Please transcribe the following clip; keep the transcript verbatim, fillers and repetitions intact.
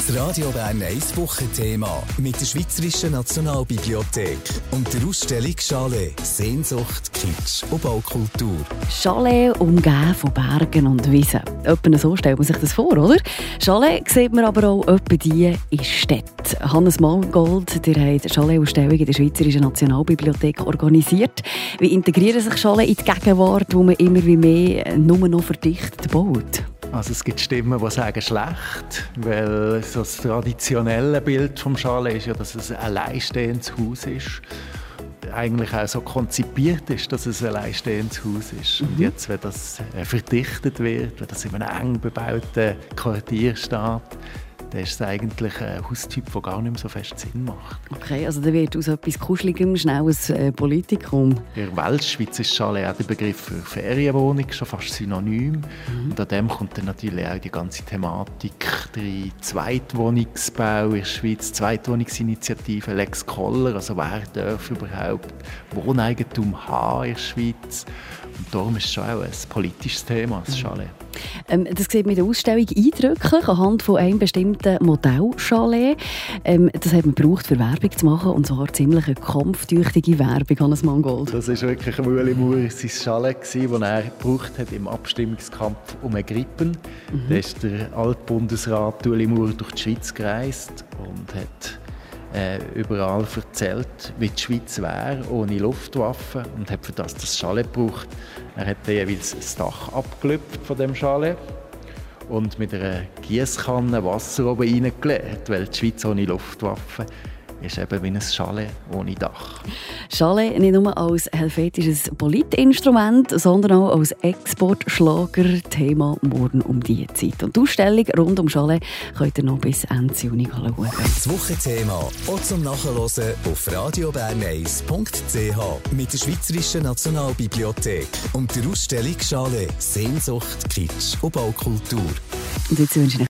Das Radio Bern eins Wochenthema mit der Schweizerischen Nationalbibliothek und der Ausstellung Chalet – Sehnsucht, Kitsch und Baukultur. Chalet umgeben von Bergen und Wiesen. Etwa so stellt man sich das vor, oder? Chalet sieht man aber auch etwa die in Städten. Hannes Mangold, der hat die Chalet-Ausstellung in der Schweizerischen Nationalbibliothek organisiert. Wie integrieren sich Chalet in die Gegenwart, wo man immer wie mehr nur noch verdichtet baut? Also es gibt Stimmen, die sagen schlecht, weil so das traditionelle Bild vom Chalet ist ja, dass es ein alleinstehendes Haus ist. Eigentlich auch so konzipiert ist, dass es ein alleinstehendes Haus ist. Mhm. Und jetzt, wenn das verdichtet wird, wenn das in einem eng bebauten Quartier steht, dann ist es eigentlich ein Haustyp, der gar nicht mehr so fest Sinn macht. Okay, also da wird aus etwas Kuscheligem schnell ein äh, Politikum. In der Weltschweiz ist Chalet auch der Begriff für Ferienwohnung schon fast synonym. Mhm. Und an dem kommt dann natürlich auch die ganze Thematik der Zweitwohnungsbau in der Schweiz, Zweitwohnungsinitiative Lex Koller, also wer darf überhaupt Wohneigentum haben in der Schweiz. Und darum ist es schon auch ein politisches Thema, das Chalet. Ähm, das sieht mit der Ausstellung eindrücklich anhand von einem bestimmten Modell-Chalet. Ähm, das hat man gebraucht, für Werbung zu machen, und zwar ziemlich eine kampftüchtige Werbung, Hannes Mangold. Das war wirklich Ueli Maurer sein Chalet, das er gebraucht hat im Abstimmungskampf um Agrippen. Mhm. Da ist der Altbundesrat Ueli Maurer durch die Schweiz gereist und hat Äh, überall erzählt, wie die Schweiz wäre, ohne Luftwaffen, und hat für das das Chalet gebraucht. Er hat jeweils das Dach abgelöpft von dem Chalet und mit einer Giesskanne Wasser oben reingelegt, weil die Schweiz ohne Luftwaffen ist eben wie ein Chalet ohne Dach. Chalet nicht nur als helvetisches Politinstrument, sondern auch als Exportschlager-Thema morgen um diese Zeit. Und die Ausstellung rund um Chalet könnt ihr noch bis Ende Juni schauen. Das Wochenthema auch zum Nachhören auf radio bern eins punkt c h mit der Schweizerischen Nationalbibliothek und der Ausstellung Chalet – Sehnsucht, Kitsch und Baukultur. Und jetzt wünsche ich